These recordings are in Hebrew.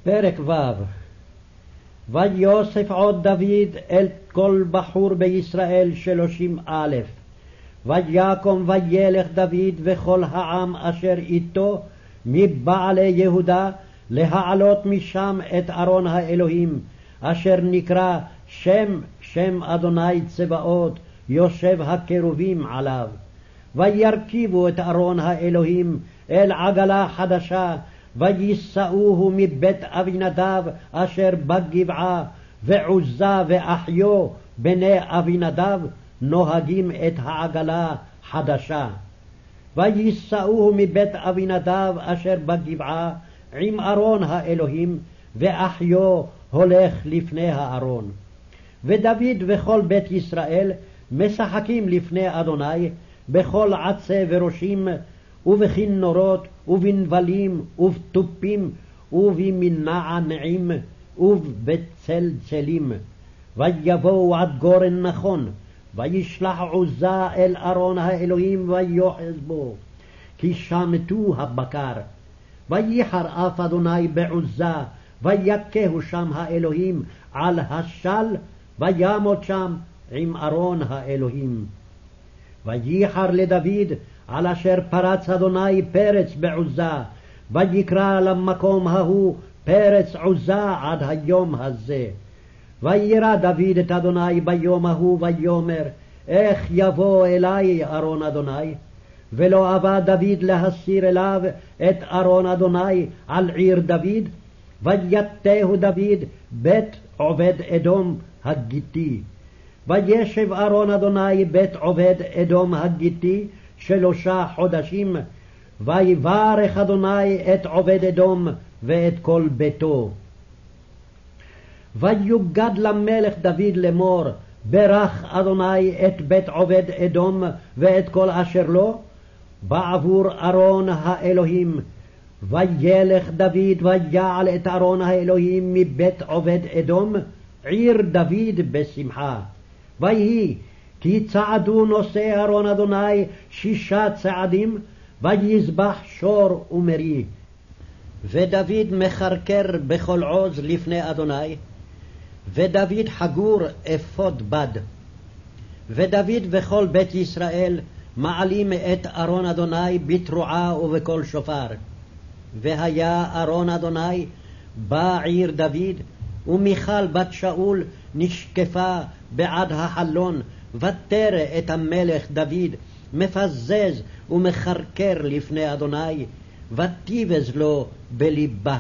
פרק ו' ויוסף עוד דוד אל כל בחור בישראל 30,000. ויקום וילך דוד וכל העם אשר איתו מבעלי יהודה להעלות משם את ארון האלוהים, אשר נקרא שם אדוני צבאות, יושב הקרובים עליו. וירכיבו את ארון האלוהים אל עגלה חדשה, ויישאוהו מבית אבינדב אשר בגבעה, ועוזה ואחיו בני אבינדב נוהגים את העגלה חדשה. ויישאוהו מבית אבינדב אשר בגבעה עם ארון האלוהים, ואחיו הולך לפני הארון. ודוד וכל בית ישראל משחקים לפני אדוני בכל עצי וראשים, ובכינורות, ובנבלים, ובתופים, ובמנענעים, ובצלצלים. ויבואו עד גורן נכון, וישלח עוזה אל ארון האלוהים ויוחז בו, כי שמטו הבקר. וייחר אף אדוני בעוזה, ויכהו שם האלוהים על השל, וימות שם עם ארון האלוהים. וייחר לדוד על אשר פרץ אדוני פרץ בעוזה, ויקרא למקום ההוא פרץ עוזה עד היום הזה. וירא דוד את אדוני ביום ההוא ויאמר, איך יבוא אלי ארון אדוני? ולא אבא דוד להסיר אליו את ארון אדוני על עיר דוד. ויתהו דוד בית עובד אדום הגיתי. וישב ארון אדוני בית עובד אדום הגיתי 3 חודשים, ויברך אדוני את עובד אדום ואת כל ביתו. ויוגד למלך דוד לאמור, ברך אדוני את בית עובד אדום ואת כל אשר לו, בעבור ארון האלוהים. וילך דוד ויעל את ארון האלוהים מבית עובד אדום, עיר דוד בשמחה. ויהי כי צעדו נושאי ארון אדוני 6 צעדים, ויזבח שור ומרי. ודוד מחרקר בכל עוז לפני אדוני, ודוד חגור אפוד בד. ודוד וכל בית ישראל מעלים את ארון אדוני בתרועה ובקול שופר. והיה ארון אדוני בעיר דוד, ומיכל בת שאול נשקפה בעד החלון, ותרא את המלך דוד מפזז ומחרקר לפני אדוני, ותיבז לו בליבה.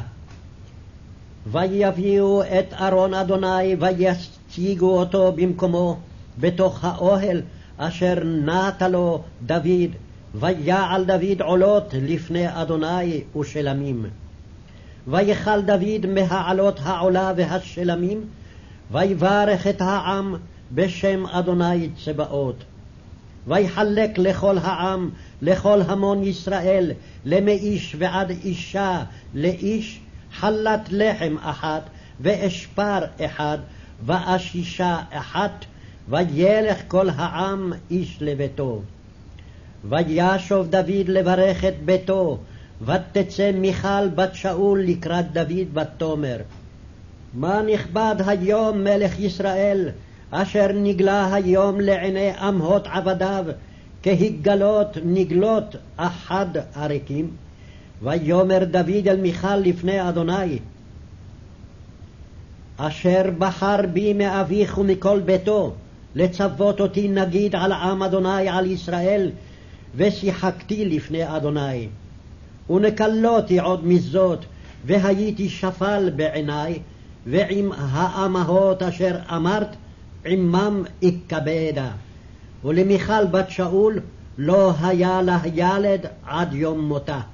ויביאו את ארון אדוני ויציגו אותו במקומו בתוך האוהל אשר נתן לו דוד. ויעל דוד עולות לפני אדוני ושלמים. ויכל דוד מהעלות העולה והשלמים, ויברך את העם בשם אדוני צבאות. ויחלק לכל העם, לכל המון ישראל, למאיש ועד אישה, לאיש חלת לחם אחת, ואשפר אחד, ואשישה אחת, וילך כל העם איש לביתו. וישוב דוד לברך את ביתו, ותצא מיכל בת שאול לקראת דוד ותאמר, מה נכבד היום מלך ישראל, אשר נגלה היום לעיני אמהות עבדיו, כהגלות נגלות אחד הריקים. ויאמר דוד אל מיכל לפני אדוני, אשר בחר בי מאביך ומכל ביתו, לצוות אותי נגיד על עם אדוני על ישראל, ושיחקתי לפני אדוני. ונקלותי עוד מזאת, והייתי שפל בעיני, ועם האמהות אשר אמרת, עמם אכבדה. ולמיכל בת שאול לא היה לה ילד עד יום מותה.